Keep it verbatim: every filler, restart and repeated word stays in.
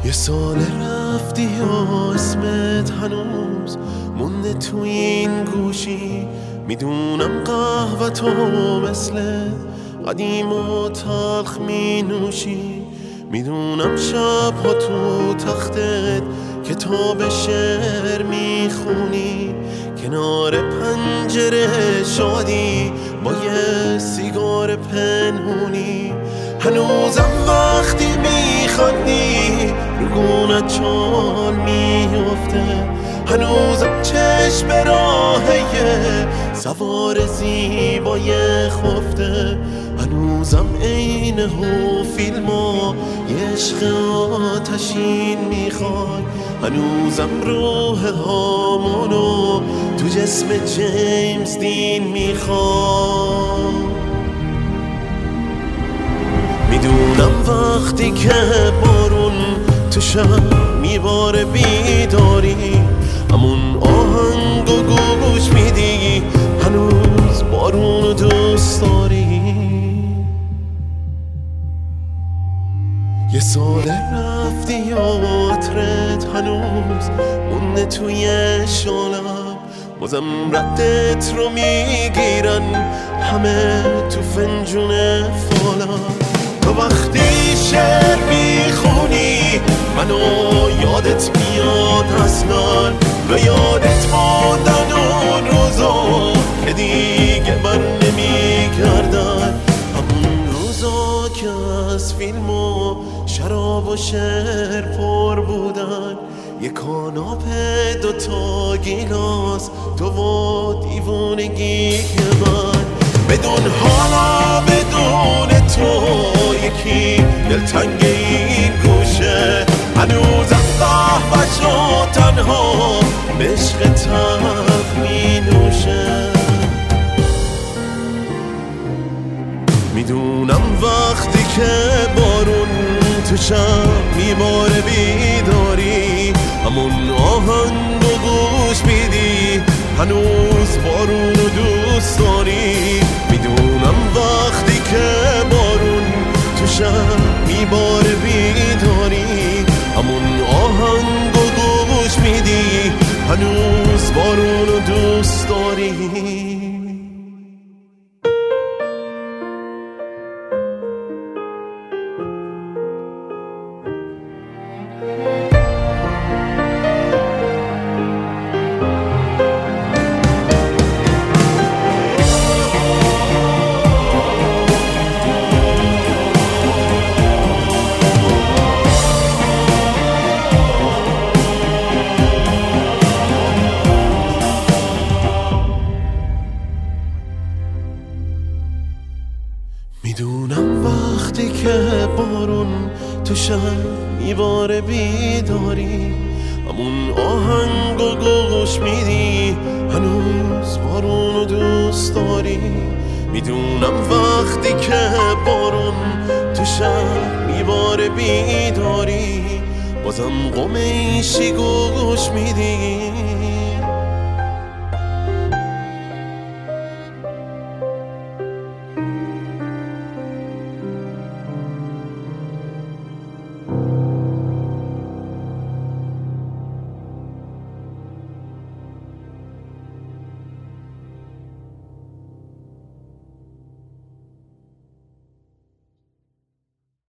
یه سال رفتی یا اسمت هنوز مونده تو این گوشی. میدونم قهوه تو مثل قدیم و تلخ می نوشی. میدونم شبها تو تختت کتاب شعر میخونی. کنار پنجره شادی با یه سیگار پنهونی. هنوزم وقتی میخندی رو گونت چال میفته. هنوزم چشم راهه سوار زیبای خفته. هنوزم عین هو فیلم و یه عشق آتشین میخوای. هنوزم روح هامونو تو جسم جیمز دین میخوای. میدونم وقتی که بارون تو شب میباره بیداری، همون آهنگ و گوش میدی هنوز بارون دوست داری. یه سال رفتی یا عطرت هنوز مونده توی شالم. بازم ردت رو میگیرن همه تو فنجون فالم. تو وقتی شعر میخونی منو یادت میاد اصلا، و یادت ماندن اون روزا که دیگه بر نمیگردن. همون روزا که از فیلم و شراب و شعر پر بودن. یه کاناپه دوتا گیلاس تو و دیوونگی من. بدون حالا بدون تو یکی دلتنگ این گوشه. هنوزم قهوه‌ش رو تنها به عشق تلخ می نوشه. میدونم وقتی که بارون تو شب میباره بیداری، همون آهنگ و گوش میدی هنوز بارون رو دوست داری. میدونم وقتی که بارون تو شب میباره بیداری، همون آهنگ و گوش میدی هنوز بارون رو دوست داری. میدونم وقتی که بارون تو شب میباره بیداری، همون آهنگ و گوش میدی هنوز بارون رو دوست داری. میدونم وقتی که بارون تو شب میباره بیداری، بازم قمه ایشی گوش میدی